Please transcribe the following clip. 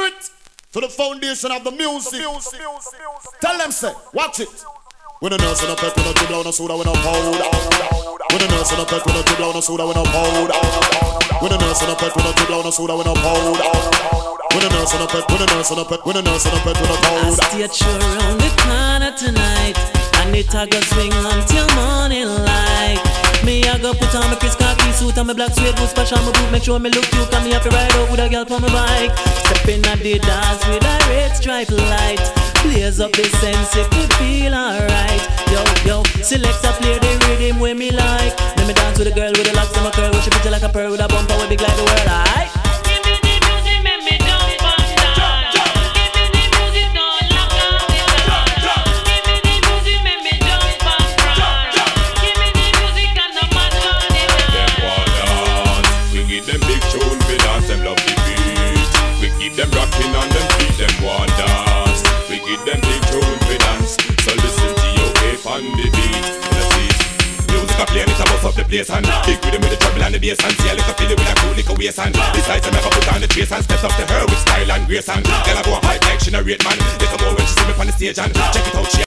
it to the foundation of the music. Tell them, say, watch it. When a nurse in a pet with a dribble on a soda with a powder. When a nurse in a pet with a dribble on a soda with a powder. When a nurse in a pet with a dribble on a soda with a powder. When a nurse in a pet, when a nurse in a pet, when a nurse in a pet with a powder. I stay true around the corner tonight, and it a go swing until morning light. Me I go put on my Chris khaki suit and my black suede boots, splash on my boot, make sure me look cute, and me have to ride out with a girl on my bike. Stepping at the dance with a red stripe light, blaze up the sense if you feel alright. Yo, yo, select a play the rhythm when me like. Let me dance with a girl with the locks in my curl, with she pretty like a pearl with a bumper with big like the world, alright? Them rocking on them feet, them want dance. We give them big tune for dance. So listen to your wave on the beat. Music a play and it a bust up the place and big rhythm with the treble and the bass and see a little feel it with a cool little waist and besides I never put on the trace and steps up to her with style and grace and girl I go hype like she narrate man. Little more when she see me on the stage and check it out she